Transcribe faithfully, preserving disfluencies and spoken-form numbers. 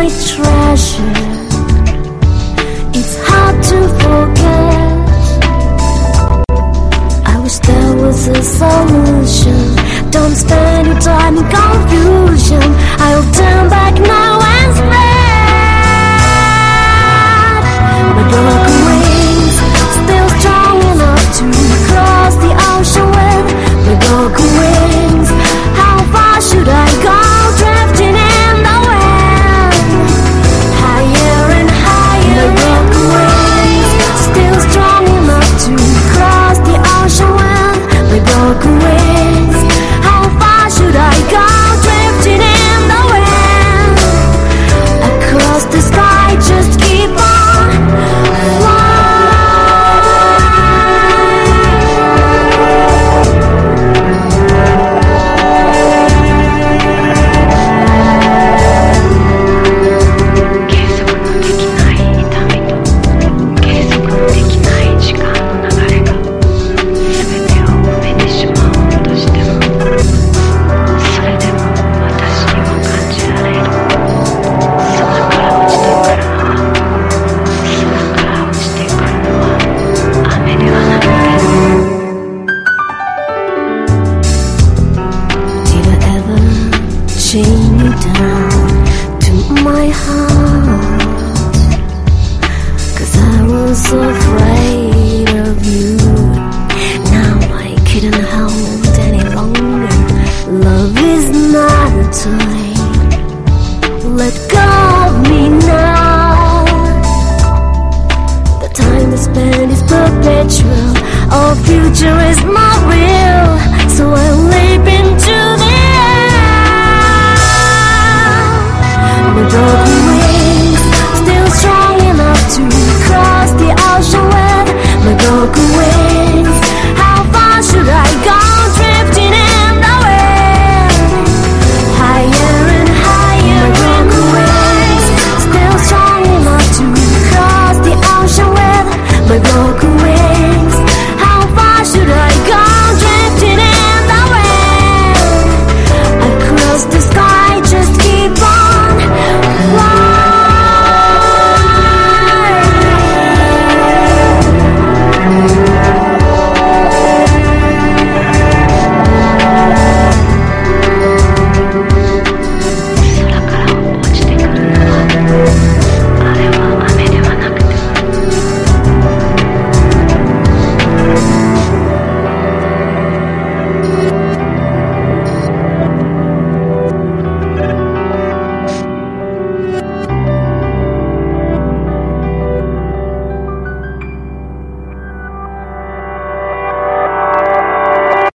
my treasure. It's hard to forget. I wish there was a solution. Don't spend your time in confusion. I'll turn back now and spread my broken wings, still strong enough to cross the ocean with my broken wings. How far should I go, drifting in the wind? Higher and higher. My broken wings, still strong enough to cross the ocean with my broken wings. How far should I go, drifting in the wind? Across the sky, just keep on flying. Chain you down to my heart, 'cause I was afraid of you. Now I couldn't hold any longer. Love is not a toy. Let go of me now. The time to spend is perpetual. Our future is mine.